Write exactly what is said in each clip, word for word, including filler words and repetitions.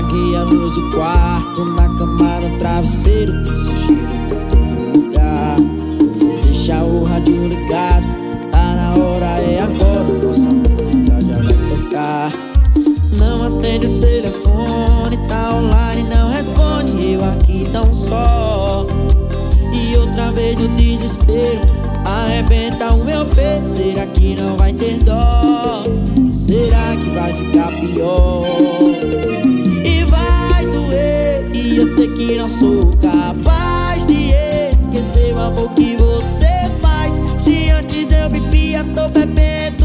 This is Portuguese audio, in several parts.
Apaguei a luz do quarto, na cama, no travesseiro tem seu cheiro em todo lugar. Deixa o rádio ligado, tá na hora, é agora, nossa música já vai tocar. Não atende o telefone, tá online, não responde, eu aqui tão só. E outra vez no desespero, arrebenta o meu peito, será que não vai ter dó? Será que vai ficar pior? E vai doer, e eu sei que não sou capaz de esquecer o amor que você faz. Se antes eu bebia, tô bebendo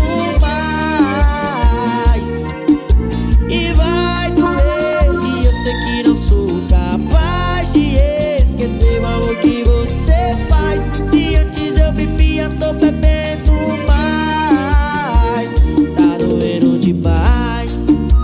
mais. E vai doer, e eu sei que não sou capaz de esquecer o amor que você faz. Se antes eu bebia, tô bebendo mais. Tá doendo demais.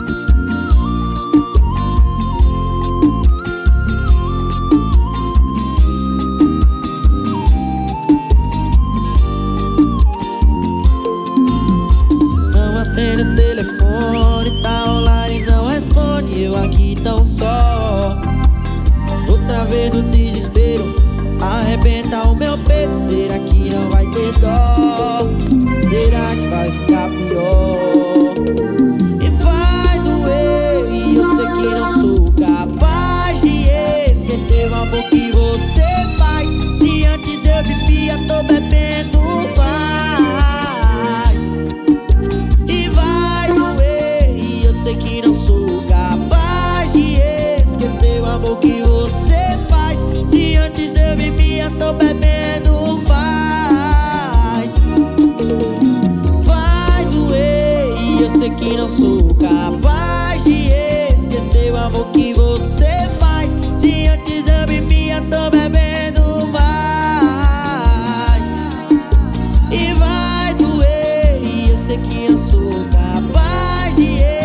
Não atende o telefone, tá online, não responde, eu aqui tão só. Outra vez no desespero, arrebenta o meu peito, será que não vai ter dó? Será que vai ficar pior? E vai doer, e eu sei que não sou capaz de esquecer o amor que você faz. Se antes eu bebia, tô bebendo mais. E vai doer, e eu sei que não sou capaz de esquecer o amor que você faz. Se antes eu bebia, tô bebendo mais. Vai doer, e eu sei que não sou capaz de esquecer o amor que você faz. Se antes eu bebia, tô bebendo mais. E vai doer, e eu sei que não sou capaz de